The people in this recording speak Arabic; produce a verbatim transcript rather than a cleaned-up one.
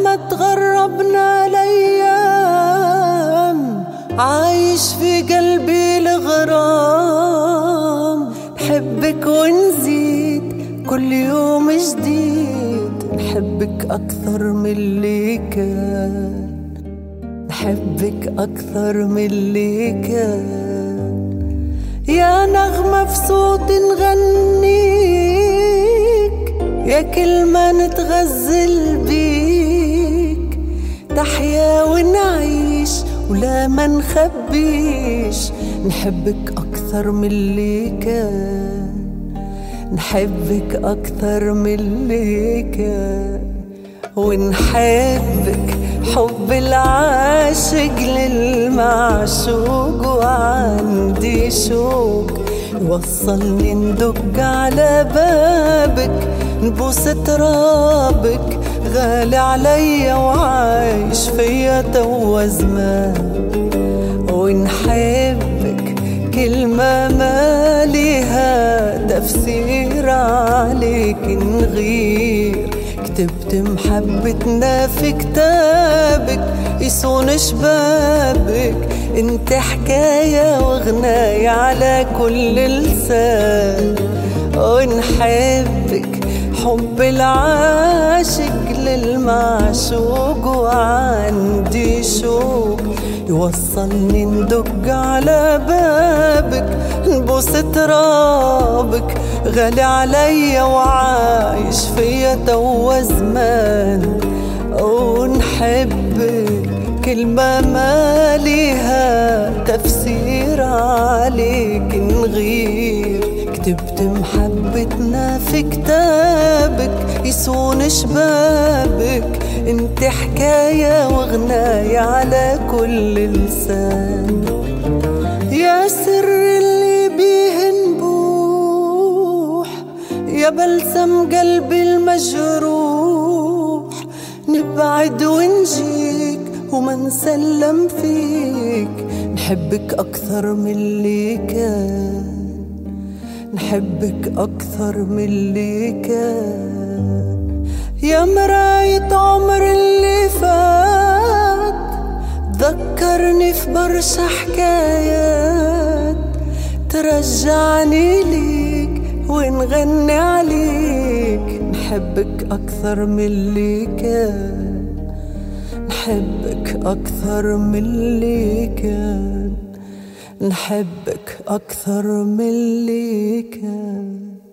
مهما تغربنا الأيام عايش في قلبي الغرام. نحبك ونزيد كل يوم جديد، نحبك أكثر من اللي كان، نحبك أكثر من اللي كان. يا نغمة في صوت نغنيك، يا كلمة نتغزل بيك، تحيا ونعيش ولا ما نخبيش. نحبك أكثر من اللي كان، نحبك أكثر من اللي كان. ونحبك حب العاشق للمعشوق، وعندي شوق يوصلني ندق على بابك، نبوس ترابك غالي عليا وعايش فيا توا زمان. ونحبك كلمة ما لها تفسير عليك نغير، كتبت محبتنا في كتابك يصون شبابك. انت حكاية وغناية على كل لسان. ونحبك حب العاشق للمعشوق، وعندي شوق يوصلني ندق على بابك، نبوس ترابك غالي عليا وعايش فيا توا زمان. ونحبك كلمة ما لها تفسير عليك نغير، كتبت محبتنا في كتابك يصون شبابك. انت حكاية وغناية على كل لسان. يا سر اللي بيه نبوح، يا بلسم قلبي المجروح، نبعد ونجيك وما نسلم فيك. نحبك أكثر من اللي كان، نحبك أكثر من اللي كان. يا مراية عمر اللي فات، ذكرني في برشا حكايات، ترجعني ليك ونغني عليك. نحبك أكثر من اللي كان، نحبك أكثر من اللي كان، نحبك أكثر من اللي كان.